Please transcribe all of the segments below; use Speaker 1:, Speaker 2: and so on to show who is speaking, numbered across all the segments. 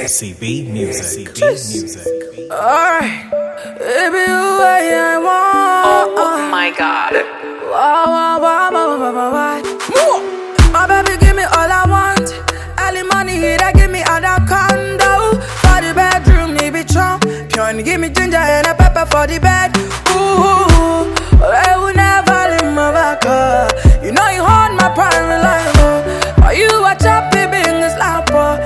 Speaker 1: SCB Music.
Speaker 2: Alright, baby, you way I want.
Speaker 3: Oh my God.
Speaker 2: My baby, give me all I want. Early money, that give me anaconda. For the bedroom, me be chump. Can give me ginger and a pepper for the bed. Ooh, I will never leave my back up. You know you hold my prime reliable. Are you a choppy being a slapper?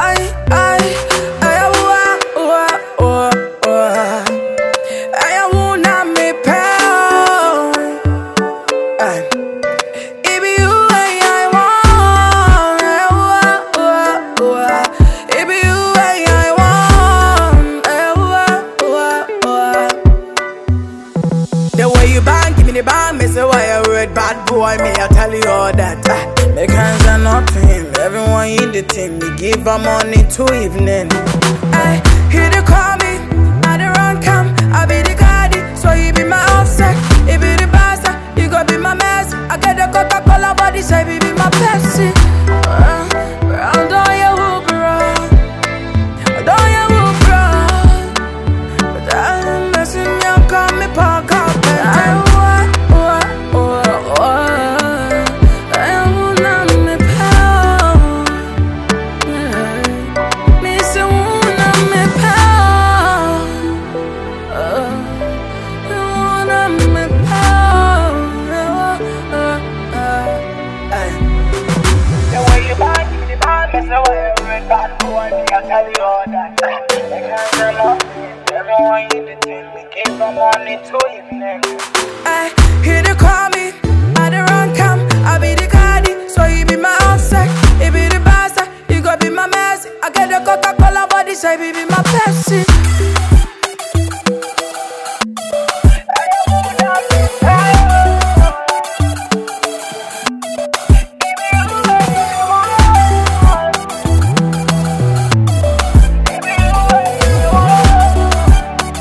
Speaker 2: Bad boy, me, I tell you all that. Make hands are nothing. Everyone in the team, we give her money to evening. Here they call me, I the run cam, I be the guardi, so you be my offset. You be the boss, you go be my mess. I get the Coca-Cola body, say you be my Pepsi. Round on your hoop, bro. Down your hoop, bro. But I'm messing you, call me park up. Bad boy, me, I tell you all that. Make hands are nothing. Everyone in the team, we give her money to evening. Here they call me, I the run cam, I be the guardi, so you be my offset. You be the boss, you go be my mess. I get the Coca-Cola body, so you be my Pepsi.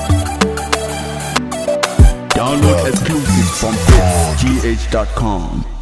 Speaker 4: Download exclusive from FitzGH.com.